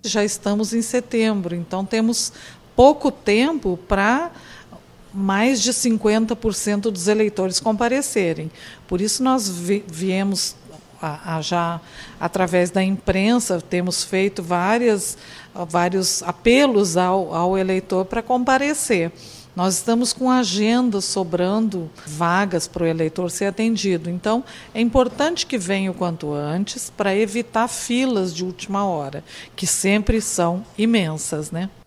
Já estamos em setembro, então temos pouco tempo para mais de 50% dos eleitores comparecerem. Por isso nós viemos já através da imprensa, temos feito vários apelos ao eleitor para comparecer. Nós estamos com agenda sobrando vagas para o eleitor ser atendido. Então, é importante que venha o quanto antes para evitar filas de última hora, que sempre são imensas, né?